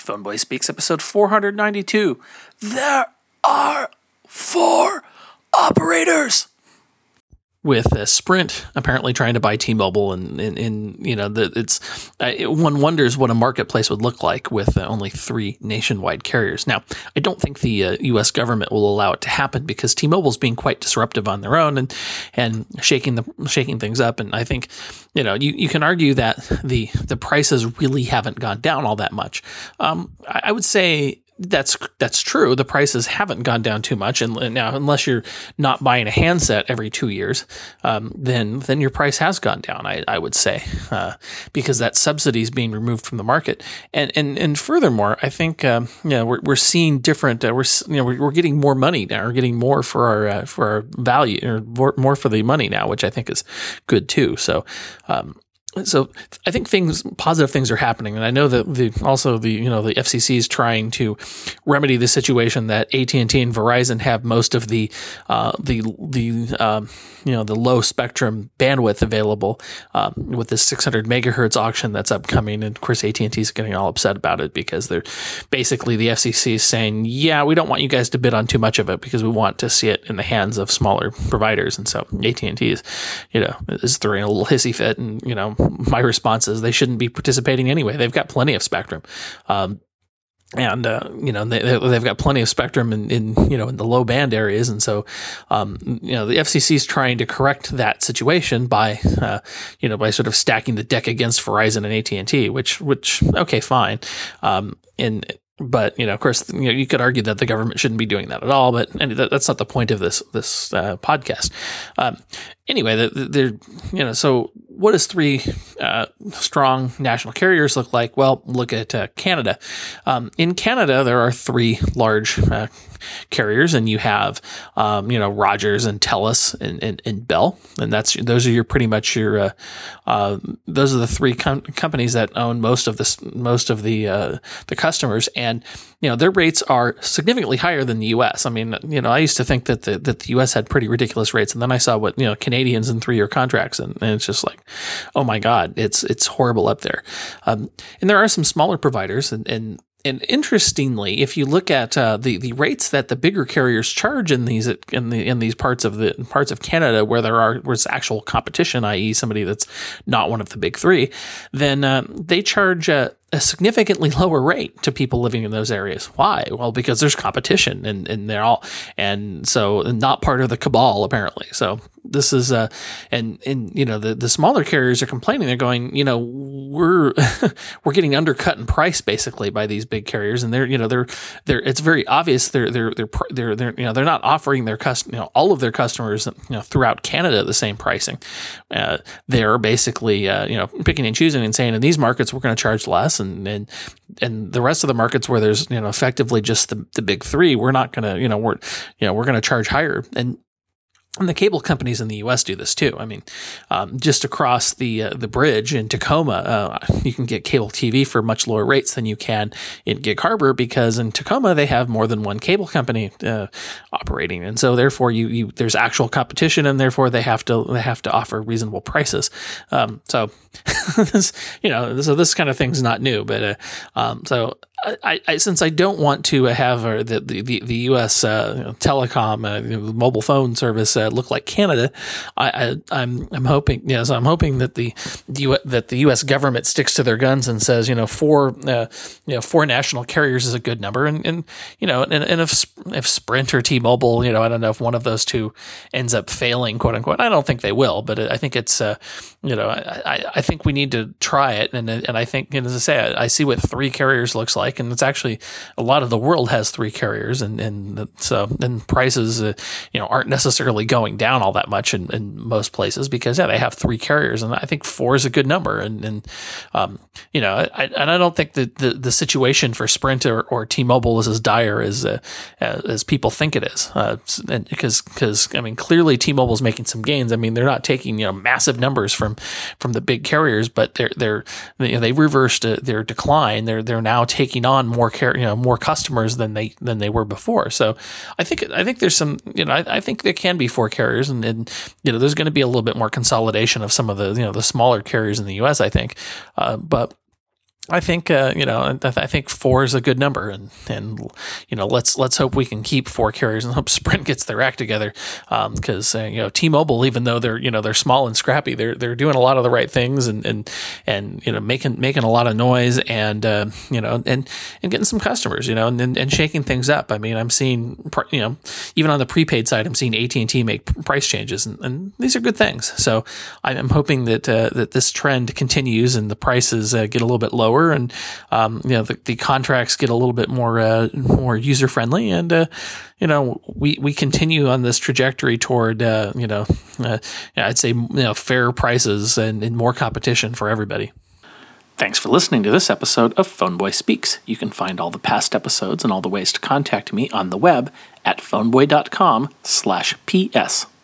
Phoneboy Speaks, episode 492. There are 4 operators. With Sprint apparently trying to buy T-Mobile, and one wonders what a marketplace would look like with only 3 nationwide carriers. Now, I don't think the U.S. government will allow it to happen because T-Mobile's being quite disruptive on their own and shaking things up. And I think you can argue that the prices really haven't gone down all that much. I would say that's true. The prices haven't gone down too much, and now unless you're not buying a handset every 2 years, then your price has gone down. I would say because that subsidy is being removed from the market, and furthermore, I think we're seeing different. We're getting more money now. We're getting more for our value, or more for the money now, which I think is good too. So I think positive things are happening, and I know that the FCC is trying to remedy the situation that AT&T and Verizon have most of the low spectrum bandwidth available with this 600 megahertz auction that's upcoming, and of course AT&T is getting all upset about it because they're basically the FCC is saying, yeah, we don't want you guys to bid on too much of it because we want to see it in the hands of smaller providers, and so AT&T is throwing a little hissy fit, and my response is they shouldn't be participating anyway. They've got plenty of spectrum. They've got plenty of spectrum in the low band areas, and so the FCC is trying to correct that situation by sort of stacking the deck against Verizon and AT&T, which okay, fine, But of course, you could argue that the government shouldn't be doing that at all. But that's not the point of this podcast. Anyway, so what does 3 strong national carriers look like? Well, look at Canada. In Canada, there are 3 large carriers, and you have Rogers and TELUS and Bell, and those are those are the 3 companies that own most of the customers, and their rates are significantly higher than the U.S. I mean, I used to think that the U.S. had pretty ridiculous rates, and then I saw what Canadians in 3-year contracts, and it's just like, oh my God, it's horrible up there. And there are some smaller providers, and interestingly, if you look at the rates that the bigger carriers charge in these parts of Canada where there's actual competition, i.e., somebody that's not one of the big 3, then they charge a significantly lower rate to people living in those areas. Why? Well, because there's competition, and they're all, and so not part of the cabal apparently. So this is the smaller carriers are complaining. They're going, we're getting undercut in price basically by these big carriers, and they're it's very obvious they're not offering their all of their customers throughout Canada the same pricing. They're basically picking and choosing and saying, in these markets we're going to charge less, and the rest of the markets where there's effectively just the big 3, we're not going to we're going to charge higher. And the cable companies in the U.S. do this too. I mean, just across the bridge in Tacoma, you can get cable TV for much lower rates than you can in Gig Harbor, because in Tacoma they have more than one cable company operating, and so therefore there's actual competition, and therefore they have to offer reasonable prices. So this kind of thing's not new, but so. I since I don't want to have the U.S. telecom mobile phone service look like Canada, I'm hoping I'm hoping that the U.S. government sticks to their guns and says 4 national carriers is a good number, and if Sprint or T-Mobile, I don't know if one of those 2 ends up failing, quote unquote. I don't think they will, but I think it's I think we need to try it, and I think, as I say, I see what 3 carriers looks like. And it's actually a lot of the world has 3 carriers, and prices aren't necessarily going down all that much in most places because they have 3 carriers, and I think 4 is a good number. And I don't think that the situation for Sprint or T-Mobile is as dire as people think it is, and because I mean, clearly T-Mobile's making some gains. I mean, they're not taking massive numbers from the big carriers, but they reversed their decline. They're now taking on more customers than they were before. So I think there's some, I think there can be 4 carriers, and there's going to be a little bit more consolidation of some of the the smaller carriers in the U.S. I think, but I think I think 4 is a good number, and let's hope we can keep 4 carriers and hope Sprint gets their act together, because T-Mobile, even though they're small and scrappy, they're doing a lot of the right things and making a lot of noise and getting some customers, and shaking things up. I mean, I'm seeing even on the prepaid side, I'm seeing AT&T make price changes, and these are good things. So I'm hoping that this trend continues and the prices get a little bit lower. And the contracts get a little bit more user friendly, and we continue on this trajectory toward I'd say fair prices and more competition for everybody. Thanks for listening to this episode of Phoneboy Speaks. You can find all the past episodes and all the ways to contact me on the web at phoneboy.com/ps.